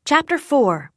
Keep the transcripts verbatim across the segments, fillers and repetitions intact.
Chapter four.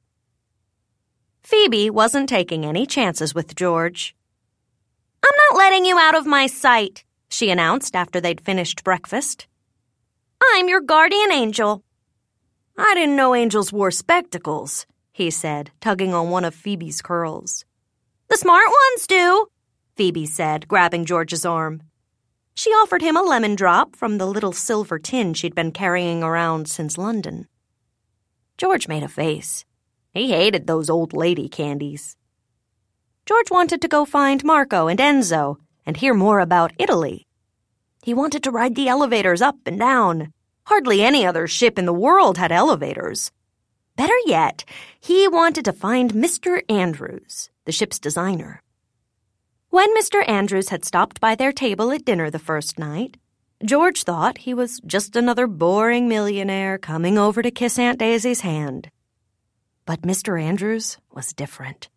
Phoebe wasn't taking any chances with George. "I'm not letting you out of my sight," she announced after they'd finished breakfast. "I'm your guardian angel." "I didn't know angels wore spectacles," he said, tugging on one of Phoebe's curls. "The smart ones do," Phoebe said, grabbing George's arm. She offered him a lemon drop from the little silver tin she'd been carrying around since London. George made a face. He hated those old lady candies. George wanted to go find Marco and Enzo and hear more about Italy. He wanted to ride the elevators up and down. Hardly any other ship in the world had elevators. Better yet, he wanted to find Mister Andrews, the ship's designer. When Mister Andrews had stopped by their table at dinner the first night, George thought he was just another boring millionaire coming over to kiss Aunt Daisy's hand. But Mister Andrews was different.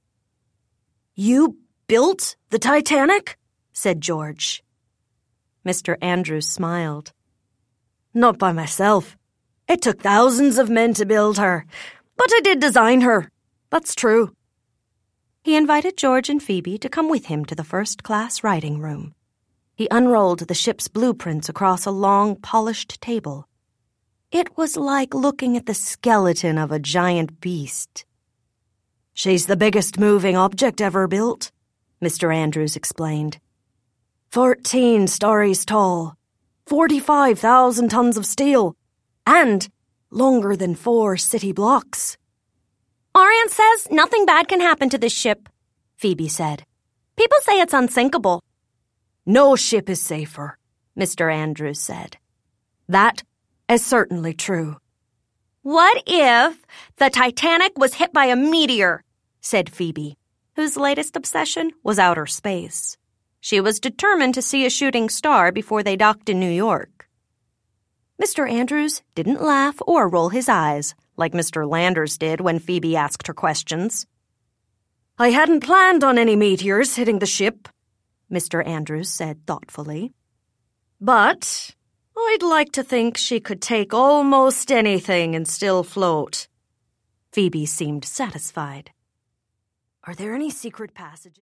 "You built the Titanic?" said George. Mister Andrews smiled. "Not by myself. It took thousands of men to build her, but I did design her. That's true." He invited George and Phoebe to come with him to the first-class writing room. He unrolled the ship's blueprints across a long, polished table. It was like looking at the skeleton of a giant beast. "She's the biggest moving object ever built," Mister Andrews explained. Fourteen stories tall, forty-five thousand tons of steel, and longer than four city blocks. "Our aunt says nothing bad can happen to this ship," Phoebe said. "People say it's unsinkable." "No ship is safer," Mister Andrews said. "That is certainly true." "What if the Titanic was hit by a meteor?" said Phoebe, whose latest obsession was outer space. She was determined to see a shooting star before they docked in New York. Mister Andrews didn't laugh or roll his eyes, like Mister Landers did when Phoebe asked her questions. "I hadn't planned on any meteors hitting the ship," Mister Andrews said thoughtfully. "But I'd like to think she could take almost anything and still float." Phoebe seemed satisfied. "Are there any secret passages?"